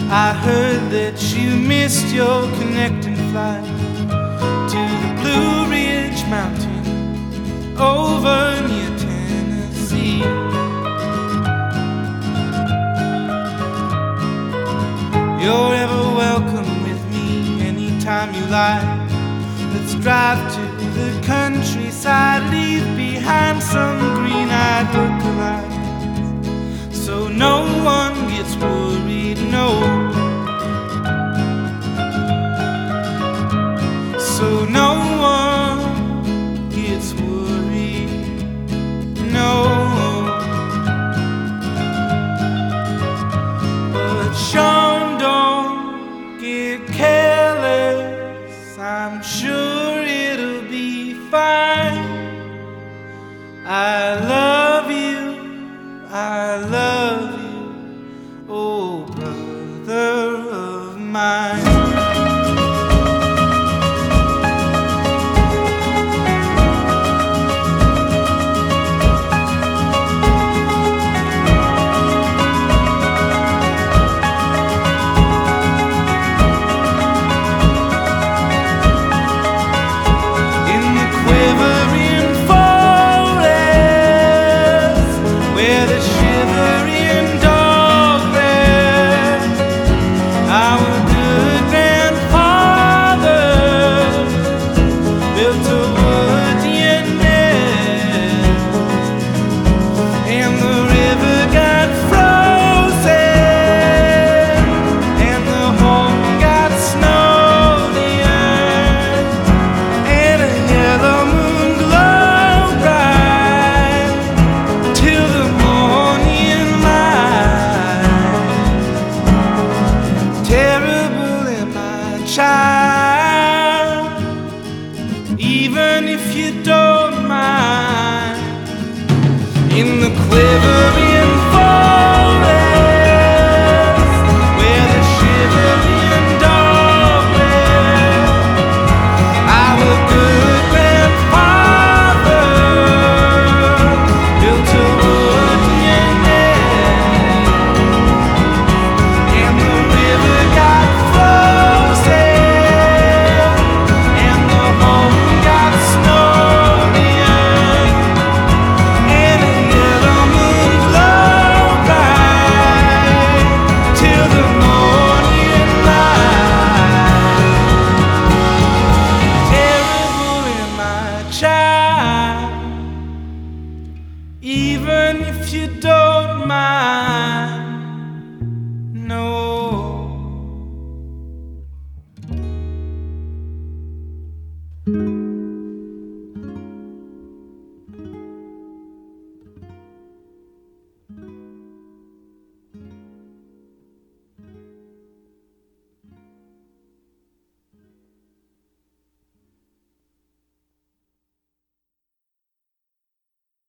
I heard that you missed your connecting flight to the Blue Ridge Mountain over near Tennessee. You're ever welcome with me anytime you like. Let's drive to the countryside, leave behind some green-eyed lookalikes, so no one gets worried, no. So no one gets worried, no. But Sean, don't get careless, I'm sure it'll be fine. I love you, I love you, oh brother of mine. Child, even if you don't mind, in the quivering forest where the shivering dog lives, our good grandfather built a wooden nest, and the river got frozen. Even if you don't mind, no.